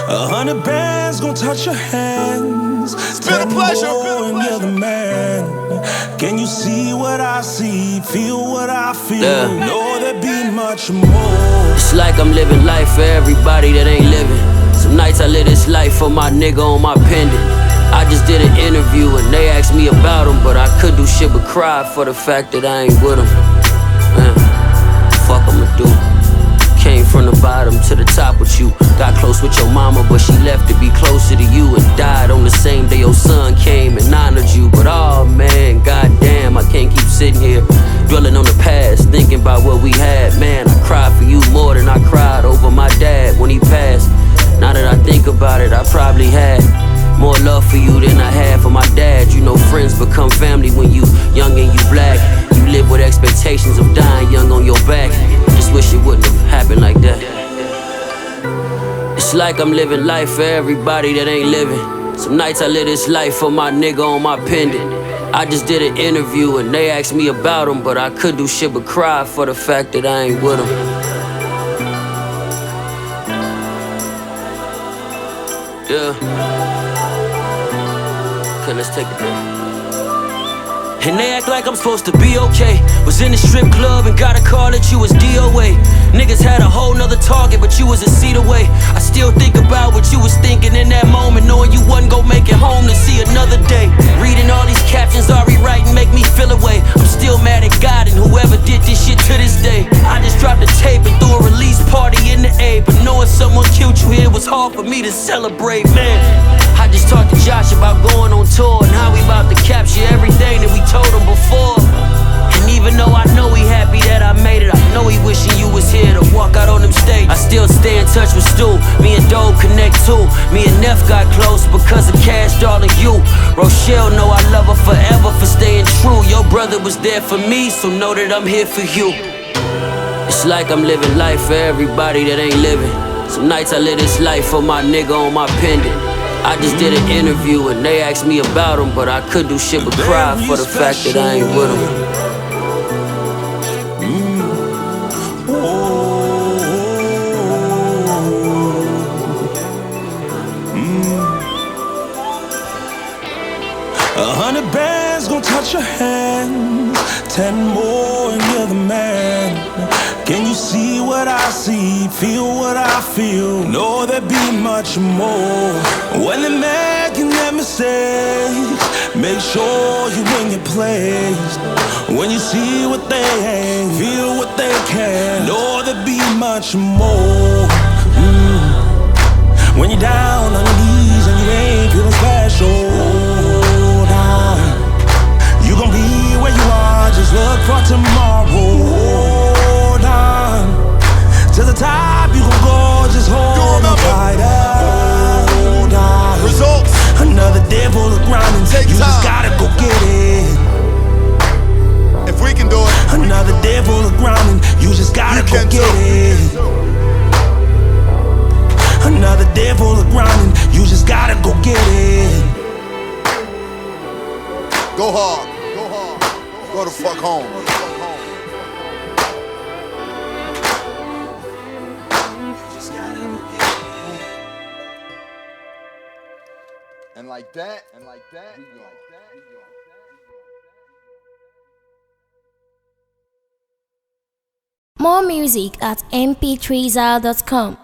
100 bands gon' touch your hands. It's been a pleasure. And you're the man. Can you see what I see? Feel what I feel? Yeah. Know there be much more. It's like I'm living life for everybody that ain't living. Some nights I live this life for my nigga on my pendant. I just did an interview and they asked me about him, but I could do shit but cry for the fact that I ain't with him. Man, fuck I'ma do. Came from the bottom to the top with you. Got close with your mama, but she left to be closer to you. And died on the same day your son came and honored you. But oh man, goddamn, I can't keep sitting here dwelling on the past, thinking about what we had. Man, I cried for you more than I cried over my dad when he passed. Now that I think about it, I probably had more love for you than I had for my dad. You know, friends become family when you young and you black. You live with expectations of dying young on your back. Just wish it wouldn't have happened like that. It's like I'm living life for everybody that ain't living. Some nights I live this life for my nigga on my pendant. I just did an interview and they asked me about him, but I could do shit but cry for the fact that I ain't with him. Yeah. Okay, let's take a break. And they act like I'm supposed to be okay. Was in the strip club and got a call that you was DOA. Niggas had a whole nother target, but you was a seat away. I still think about what you was thinking in that moment, knowing you wasn't gon' make it home to see another day. Reading all these captions I rewrite and make me feel away. I'm still mad at God and whoever did this shit to this day. I just dropped a tape and threw a release party in the A, but knowing someone killed you here was hard for me to celebrate, man. I just talked to Josh about going on tour and how we about to capture everything that we told him before. And even though I know he happy that I made it, I know he wishing you was here to walk out on them stage. I still stay in touch with Stu, me and Dope connect too. Me and Neff got close because of Cash Doll and you. Rochelle know I love her forever for staying true. Your brother was there for me, so know that I'm here for you. It's like I'm living life for everybody that ain't living. Some nights I live this life for my nigga on my pendant. I just did an interview and they asked me about him, but I could do shit but cry for the fact that I ain't with him. 100 bands gon' touch your hands. 10 more and you're the man. Can you see what I see? Feel what I feel? Know there be much more. When they're making their mistakes, make sure you in your place. When you see what they ain't, feel what they can. Know there be much more. When you're down on your knees and you ain't feeling special, hold on. You gon' be where you are, just look for tomorrow. Hold on. To the top you gon' go, just hold on tighter. Hold on. Results. Another day full of grinding, Take you time. just gotta go get it. If we can do it, Another day full of grinding, you just gotta you go can get too. it. Another day full of grinding, you just gotta go get it. Go hard. Go hard. Go the fuck home. And like that, we go. More music at mp3zal.com.